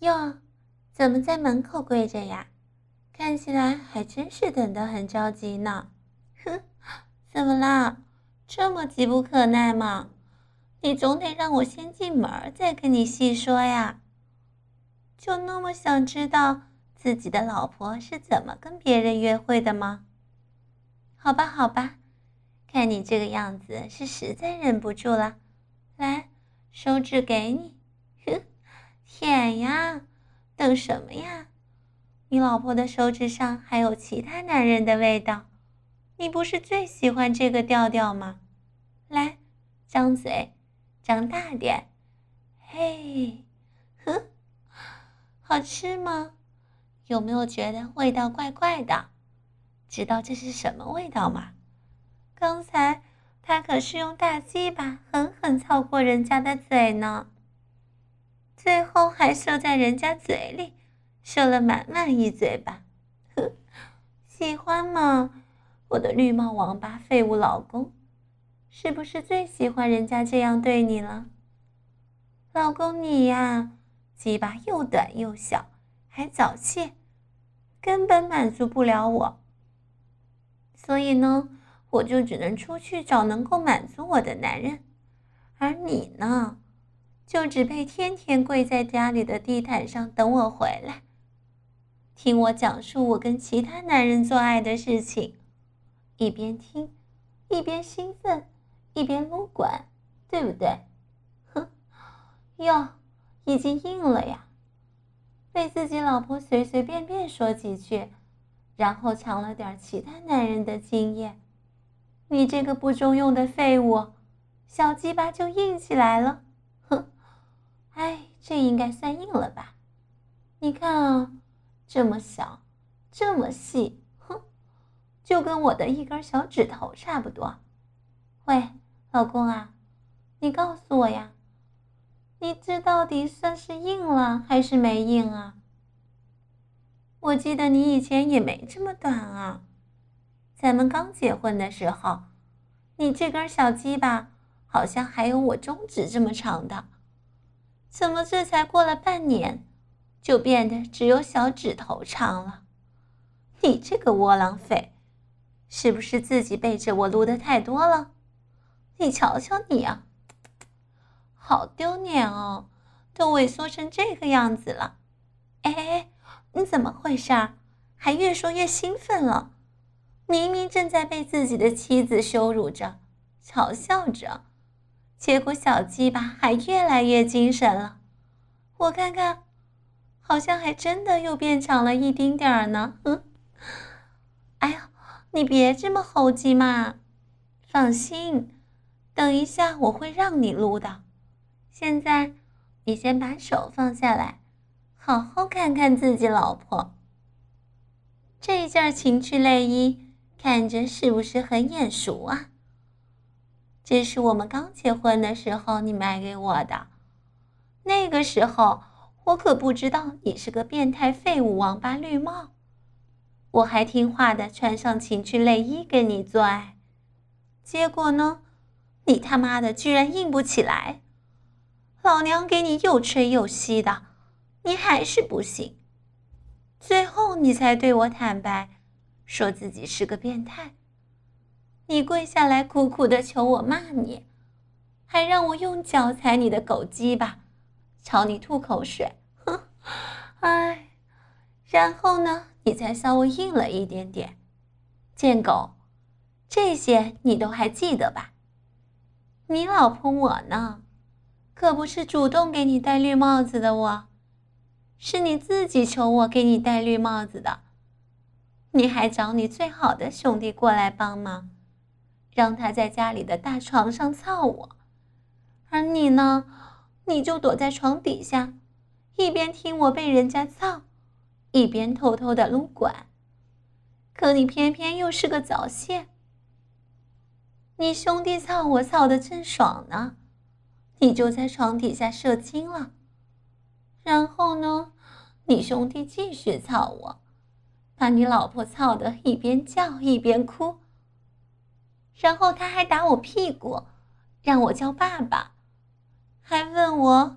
哟，怎么在门口跪着呀？看起来还真是等得很着急呢。哼，怎么啦？这么急不可耐吗？你总得让我先进门再跟你细说呀。就那么想知道自己的老婆是怎么跟别人约会的吗？好吧，好吧，看你这个样子是实在忍不住了。来，手指给你。哼，舔呀，等什么呀？你老婆的手指上还有其他男人的味道，你不是最喜欢这个调调吗？来，张嘴，张大点。嘿，哼，好吃吗？有没有觉得味道怪怪的？知道这是什么味道吗？刚才他可是用大鸡巴狠狠操过人家的嘴呢，最后还射在人家嘴里，射了满满一嘴巴。哼，喜欢吗？我的绿帽王八废物老公，是不是最喜欢人家这样对你了？老公你呀，鸡巴又短又小，还早泄，根本满足不了我。所以呢，我就只能出去找能够满足我的男人，而你呢，就只配天天跪在家里的地毯上等我回来，听我讲述我跟其他男人做爱的事情，一边听，一边兴奋，一边撸管，对不对？哼，哟，已经硬了呀！被自己老婆随随便便说几句，然后抢了点其他男人的经验，你这个不中用的废物，小鸡巴就硬起来了。哼，哎，这应该算硬了吧？你看啊，这么小，这么细，哼，就跟我的一根小指头差不多。喂，老公啊，你告诉我呀，你这到底算是硬了还是没硬啊？我记得你以前也没这么短啊。咱们刚结婚的时候，你这根小鸡巴好像还有我中指这么长的，怎么这才过了半年，就变得只有小指头长了？你这个窝囊废，是不是自己背着我撸得太多了？你瞧瞧你啊，好丢脸哦，都萎缩成这个样子了。哎，你怎么回事？还越说越兴奋了？明明正在被自己的妻子羞辱着，嘲笑着，结果小鸡巴还越来越精神了。我看看，好像还真的又变长了一丁点儿呢。哎呀，你别这么猴急嘛，放心，等一下我会让你撸的。现在你先把手放下来，好好看看自己老婆。这件情趣内衣看着是不是很眼熟啊？这是我们刚结婚的时候你买给我的，那个时候我可不知道你是个变态废物王八绿帽，我还听话的穿上情趣内衣跟你做爱，结果呢，你他妈的居然硬不起来，老娘给你又吹又吸的，你还是不行，最后你才对我坦白，说自己是个变态。你跪下来苦苦的求我骂你，还让我用脚踩你的狗鸡巴，朝你吐口水，哼，哎，然后呢，你才稍微硬了一点点。贱狗，这些你都还记得吧？你老婆我呢，可不是主动给你戴绿帽子的我，是你自己求我给你戴绿帽子的。你还找你最好的兄弟过来帮忙，让他在家里的大床上操我，而你呢，你就躲在床底下，一边听我被人家操，一边偷偷的撸管。可你偏偏又是个早泄，你兄弟操我操得正爽呢，你就在床底下射精了。然后呢，你兄弟继续操我，把你老婆操得一边叫一边哭，然后他还打我屁股，让我叫爸爸，还问我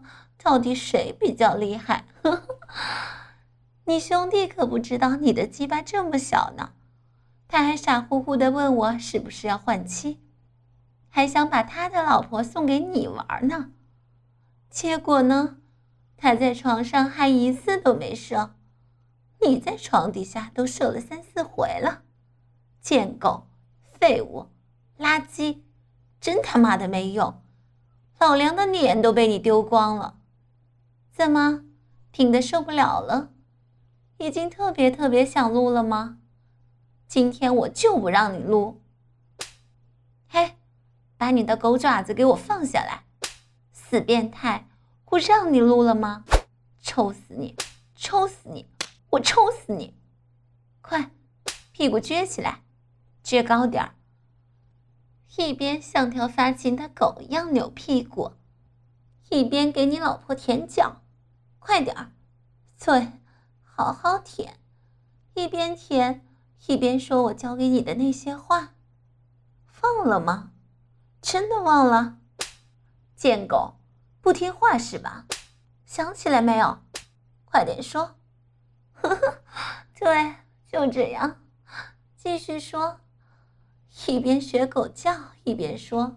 到底谁比较厉害？你兄弟可不知道你的鸡巴这么小呢，他还傻乎乎地问我是不是要换妻，还想把他的老婆送给你玩呢。结果呢，他在床上还一次都没射，你在床底下都射了3、4回了。贱狗，废物，垃圾，真他妈的没用，老娘的脸都被你丢光了。怎么，听得受不了了？已经特别想撸了吗？今天我就不让你撸。嘿，把你的狗爪子给我放下来，死变态，我让你撸了吗？抽死你，抽死你，我抽死你！快，屁股撅起来，撅高点儿。一边像条发情的狗一样扭屁股，一边给你老婆舔脚，快点儿，对，好好舔，一边舔一边说我教给你的那些话。忘了吗？真的忘了？贱狗，不听话是吧？想起来没有？快点说。呵呵，对，就这样，继续说。一边学狗叫一边说，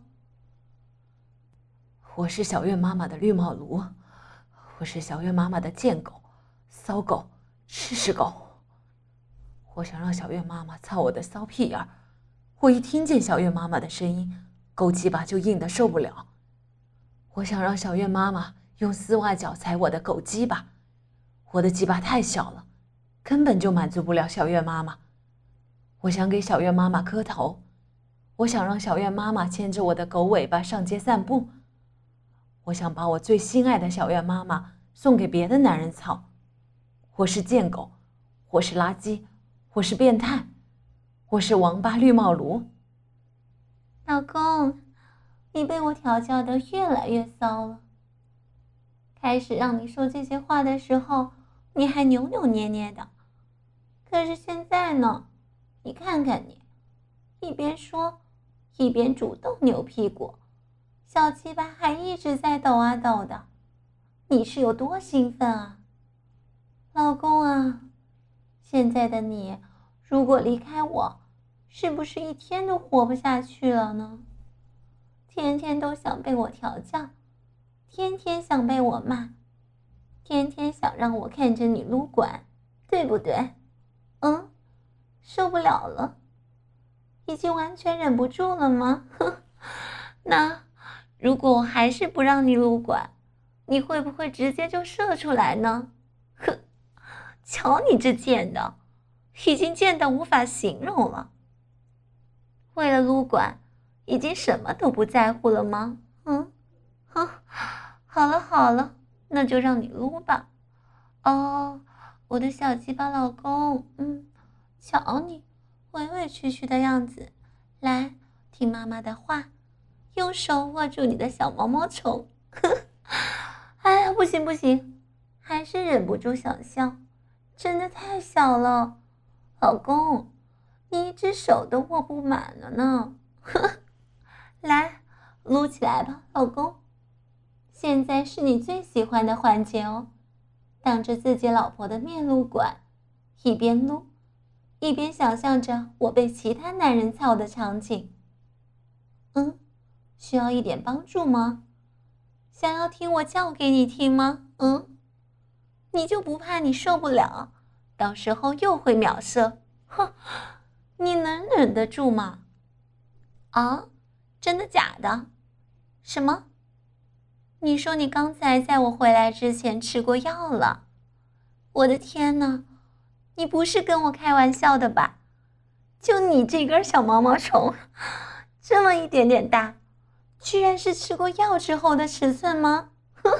我是小月妈妈的绿帽奴，我是小月妈妈的贱狗、骚狗、吃屎狗。我想让小月妈妈操我的骚屁眼儿，我一听见小月妈妈的声音，狗鸡巴就硬得受不了。我想让小月妈妈用丝袜脚踩我的狗鸡巴，我的鸡巴太小了，根本就满足不了小月妈妈。我想给小月妈妈磕头，我想让小月妈妈牵着我的狗尾巴上街散步，我想把我最心爱的小月妈妈送给别的男人操。我是贱狗，我是垃圾，我是变态，我是王八绿帽奴。 老公，你被我调教得越来越骚了。开始让你说这些话的时候，你还扭扭捏捏的，可是现在呢，你看看你，一边说一边主动扭屁股，小鸡巴还一直在抖啊抖的，你是有多兴奋啊？老公啊，现在的你如果离开我，是不是一天都活不下去了呢？天天都想被我调教，天天想被我骂，天天想让我看着你撸管，对不对？受不了了，已经完全忍不住了吗？那如果我还是不让你撸管，你会不会直接就射出来呢？呵，瞧你这贱的，已经贱到无法形容了。为了撸管，已经什么都不在乎了吗？好了好了，那就让你撸吧。哦，我的小鸡巴老公，瞧你委委屈屈的样子，来，听妈妈的话，用手握住你的小毛毛虫。哎呀，不行不行，还是忍不住想笑，真的太小了。老公，你一只手都握不满了呢。来，撸起来吧，老公。现在是你最喜欢的环节哦，当着自己老婆的面撸管，一边撸一边想象着我被其他男人操的场景。需要一点帮助吗？想要听我叫给你听吗？你就不怕你受不了，到时候又会秒射？哼，你能忍得住吗？啊，真的假的？什么？你说你刚才在我回来之前吃过药了？我的天哪，你不是跟我开玩笑的吧？就你这根小毛毛虫，这么一点点大，居然是吃过药之后的尺寸吗？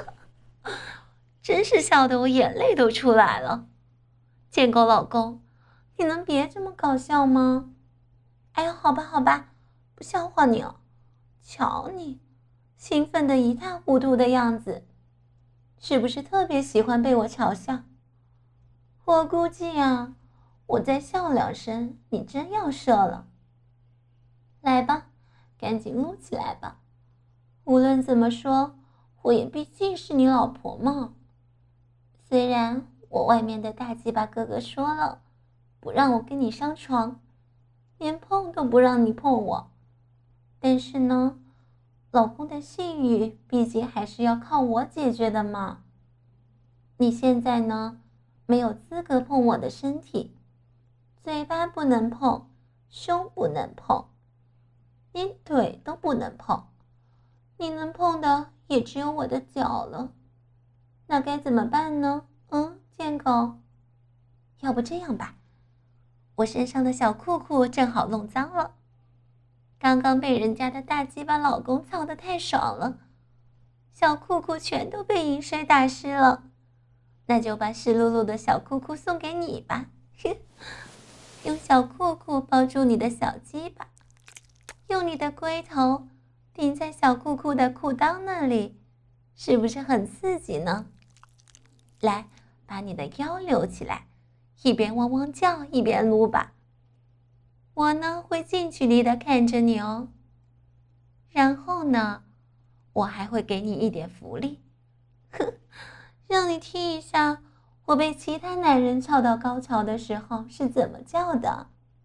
真是笑得我眼泪都出来了。贱狗老公，你能别这么搞笑吗？哎呀，好吧好吧，不笑话你了。瞧你兴奋得一塌糊涂的样子，是不是特别喜欢被我嘲笑？我估计啊，我再笑2声，你真要射了。来吧，赶紧撸起来吧。无论怎么说， 我也毕竟是你老婆嘛。虽然我外面的大鸡巴哥哥说了，不让我跟你上床，连碰都不让你碰我，但是呢，老公的性欲毕竟还是要靠我解决的嘛。你现在呢，没有资格碰我的身体，嘴巴不能碰，胸不能碰，连腿都不能碰，你能碰的也只有我的脚了。那该怎么办呢？贱狗，要不这样吧，我身上的小裤裤正好弄脏了，刚刚被人家的大鸡巴老公操得太爽了，小裤裤全都被饮水打湿了，那就把湿漉漉的小裤裤送给你吧。用小裤裤包住你的小鸡巴，用你的龟头顶在小裤裤的裤裆那里，是不是很刺激呢？来，把你的腰扭起来，一边汪汪叫一边撸吧。我呢会近距离的看着你哦。然后呢，我还会给你一点福利，让你听一下我被其他男人操到高潮的时候是怎么叫的。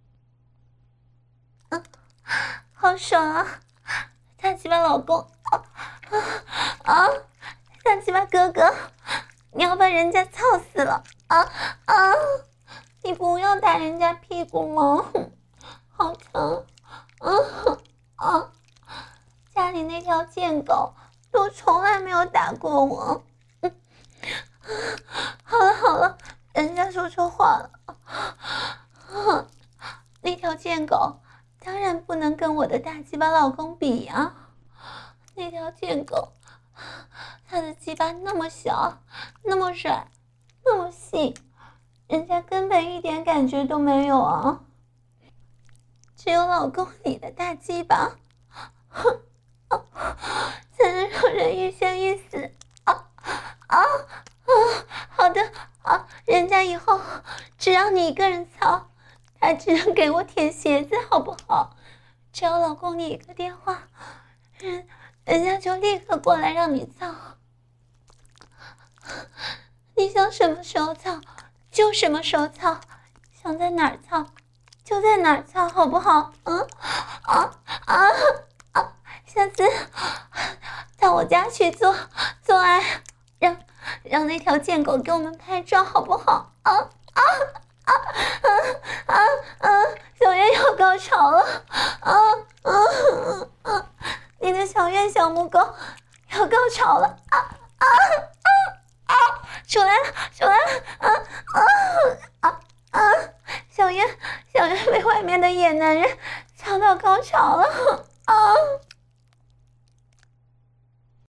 好爽啊！大鸡巴老公，大鸡巴哥哥，你要把人家操死了你不要打人家屁股吗？好疼！家里那条贱狗都从来没有打过我。好了，人家说错话了。那条贱狗当然不能跟我的大鸡巴老公比啊！那条贱狗，他的鸡巴那么小，那么软，那么细，人家根本一点感觉都没有啊！只有老公你的大鸡巴，才能让人欲仙欲死。好的人家以后只让你一个人操，他只能给我舔鞋子，好不好？只要老公你一个电话，人家就立刻过来让你操。你想什么时候操就什么时候操，想在哪儿操就在哪儿操，好不好？下次到我家去做爱，让那条贱狗给我们拍照，好不好？小月要高潮了，你的小月小母狗要高潮了，出来了，小月被外面的野男人操到高潮了。